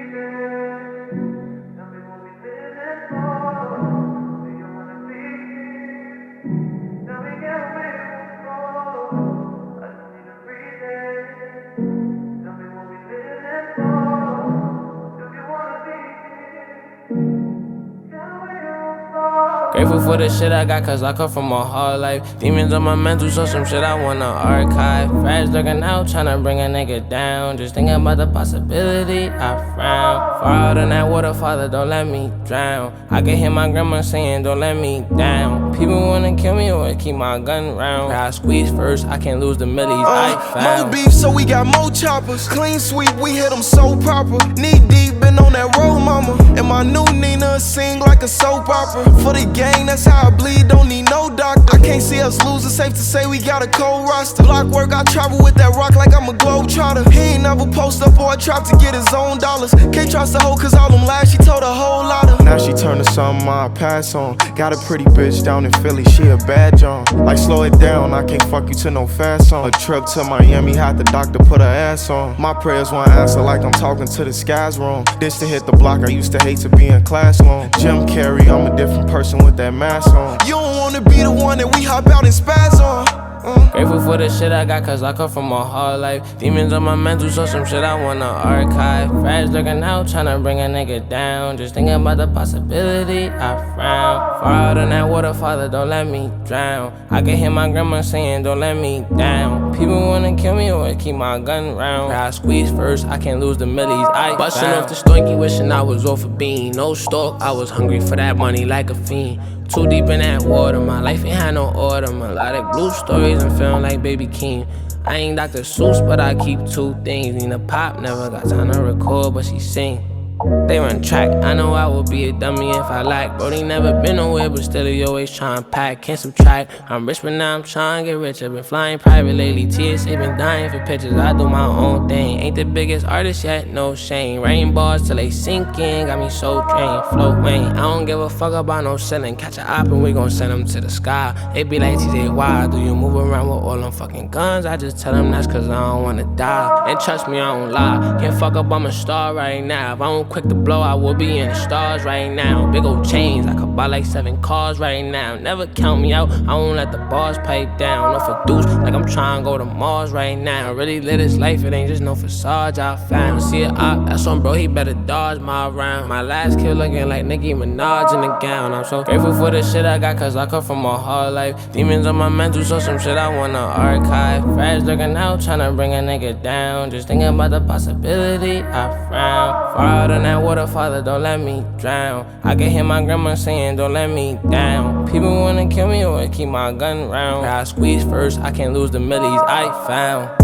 Grateful for the shit I got, cause I come from a hard life. Demons on my mental, so some shit I wanna archive. Friends looking out, tryna bring a nigga down. Just thinking about the possibility, I frown. Far out in that water, Father, don't let me drown. I can hear my grandma saying, don't let me down. People wanna kill me or keep my gun round. I squeeze first, I can't lose the millies I found. More beef, so we got more choppers. Clean sweep, we hit them so proper. Knee deep, been on that road, mama. And my new Nina sing like a soap opera. For the gang, that's how I bleed, don't need no doctor. I can't see us losing, safe to say we got a cold roster. Block work, I travel with that rock like I'm a globetrotter. He ain't never post up or trap to get his own dollars. Can't trust the hoe cause all them lies she told a whole lot of. Now she turned to something I pass on. Got a pretty bitch down in Philly, she a bad John. Like slow it down, I can't fuck you to no fast song. A trip to Miami, had the doctor put her ass on. My prayers won't answer like I'm talking to the skies wrong. This to hit the block, I used to hate to be in class long. Jim Carrey, I'm a different person with that mask on. You don't wanna be the one that we hop out and spaz on. Grateful for the shit I got, cause I come from a hard life. Demons on my mental, so some shit I wanna archive. Friends looking out, tryna bring a nigga down. Just thinking about the possibility, I frown. Far out in that water, Father, don't let me drown. I can hear my grandma saying, don't let me down. People wanna kill me or keep my gun round. I squeeze first, I can't lose the millies I bustin' off the stinky, wishing I was off a bean. No stalk, I was hungry for that money like a fiend. Too deep in that water, my life ain't had no order. My lot of blue stories and feeling like Baby King. I ain't Dr. Seuss, but I keep two things. Nina Pop never got time to record, but she sing. They run track, I know I would be a dummy if I lack. Brody never been nowhere, but still he always tryna pack. Can't subtract, I'm rich but now I'm tryna get richer. Been flying private lately, TSA been dying for pictures. I do my own thing, ain't the biggest artist yet, no shame. Rain bars till they sink in, got me so drained. Float Wayne, I don't give a fuck about no selling. Catch a op and we gon' send them to the sky. They be like, TJ, why do you move around with all them fucking guns? I just tell them that's cause I don't wanna die. And trust me, I don't lie, can't fuck up, I'm a star right now. If I don't quick to blow, I will be in the stars right now. Big old chains, I could buy like 7 cars right now. Never count me out, I won't let the bars pipe down. No for deuce, like I'm trying to go to Mars right now. Really live this life, it ain't just no facade I found. See it up, that's on bro, he better dodge my round. My last kill looking like Nicki Minaj in the gown. I'm so grateful for the shit I got, cause I come from a hard life. Demons on my mental, so some shit I wanna archive. Friends looking out, tryna bring a nigga down. Just thinking about the possibility, I frown. Far out in that water, Father, don't let me drown. I can hear my grandma saying, don't let me down. People wanna kill me or keep my gun round. I squeeze first, I can't lose the millies I found.